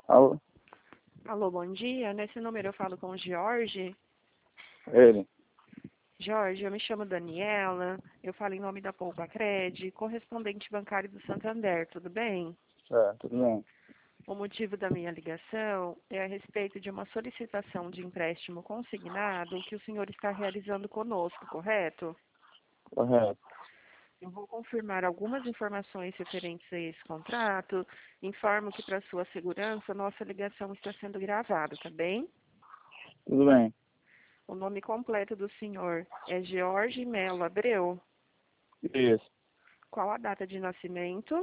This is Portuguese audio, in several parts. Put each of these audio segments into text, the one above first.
Alô? Alô, bom dia. Nesse número eu falo com o Jorge. Ele? Jorge, eu me chamo Daniela. Eu falo em nome da Poupa Cred, correspondente bancário do Santander. Tudo bem? Tudo bem. O motivo da minha ligação é a respeito de uma solicitação de empréstimo consignado que o senhor está realizando conosco, correto? Correto. Eu vou confirmar algumas informações referentes a esse contrato. Informo que, para sua segurança, nossa ligação está sendo gravada, tá bem? Tudo bem. O nome completo do senhor é Jorge Melo Abreu. Isso. Qual a data de nascimento?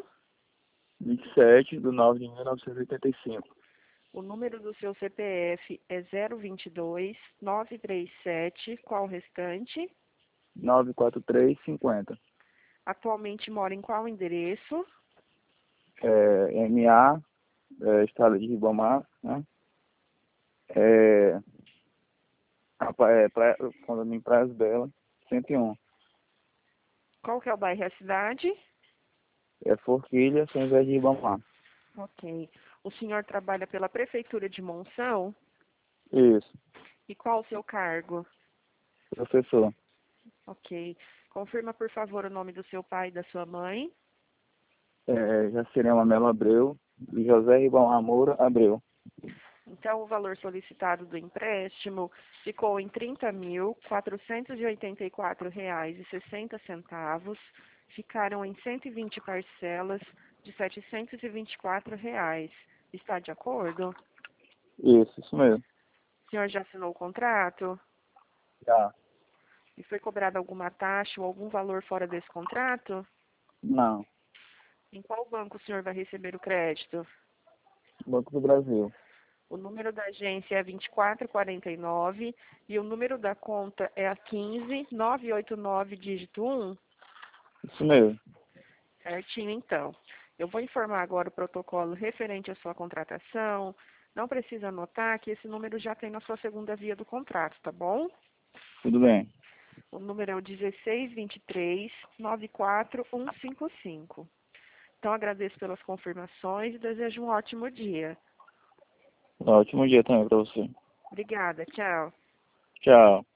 27/9/1985. O número do seu CPF é 022-937. Qual o restante? 94350. Atualmente mora em qual endereço? MA, Estado de Ribamar, né? É, Condomínio Praias Belas, 101. Qual que é o bairro e a cidade? Forquilha, São José de Ribamar. Ok. O senhor trabalha pela Prefeitura de Monção? Isso. E qual o seu cargo? Professor. Ok. Confirma, por favor, o nome do seu pai e da sua mãe. Jacirema Melo Abreu e José Ribamar Moura Abreu. Então, o valor solicitado do empréstimo ficou em R$ 30.484,60. Ficaram em 120 parcelas de R$ 724. Está de acordo? Isso mesmo. O senhor já assinou o contrato? Já. E foi cobrada alguma taxa ou algum valor fora desse contrato? Não. Em qual banco o senhor vai receber o crédito? Banco do Brasil. O número da agência é 2449 e o número da conta é a 15989, dígito 1. Isso mesmo. Certinho, então. Eu vou informar agora o protocolo referente à sua contratação. Não precisa anotar que esse número já tem na sua segunda via do contrato, tá bom? Tudo bem. O número é o 1623-94155. Então, agradeço pelas confirmações e desejo um ótimo dia. Ótimo dia também para você. Obrigada, tchau. Tchau.